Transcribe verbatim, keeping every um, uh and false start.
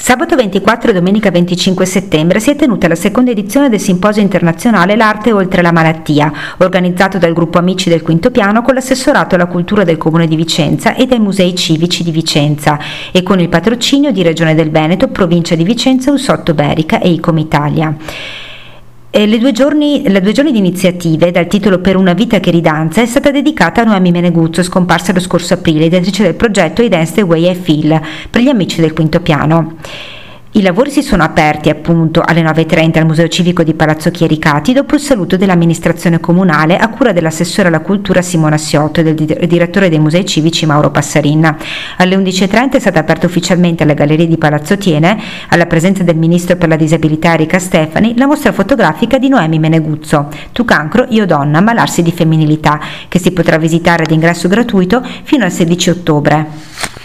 Sabato ventiquattro e domenica venticinque settembre si è tenuta la seconda edizione del simposio internazionale L'arte oltre la malattia, organizzato dal gruppo Amici del Quinto Piano con l'assessorato alla cultura del Comune di Vicenza e dai musei civici di Vicenza e con il patrocinio di Regione del Veneto, Provincia di Vicenza, Ussotto Berica e Icom Italia. E le, due giorni, le due giorni di iniziative, dal titolo Per una vita che ridanza, è stata dedicata a Noemi Meneguzzo, scomparsa lo scorso aprile, ideatrice del progetto I Dance the Way I Feel per gli Amici del Quinto Piano. I lavori si sono aperti appunto alle nove e trenta al Museo Civico di Palazzo Chiericati dopo il saluto dell'amministrazione comunale a cura dell'assessore alla cultura Simona Siotto e del direttore dei musei civici Mauro Passarin. Alle undici e trenta è stata aperta ufficialmente alle gallerie di Palazzo Tiene, alla presenza del ministro per la disabilità Erika Stefani, la mostra fotografica di Noemi Meneguzzo, Tu cancro, io donna, malarsi di femminilità, che si potrà visitare ad ingresso gratuito fino al sedici ottobre.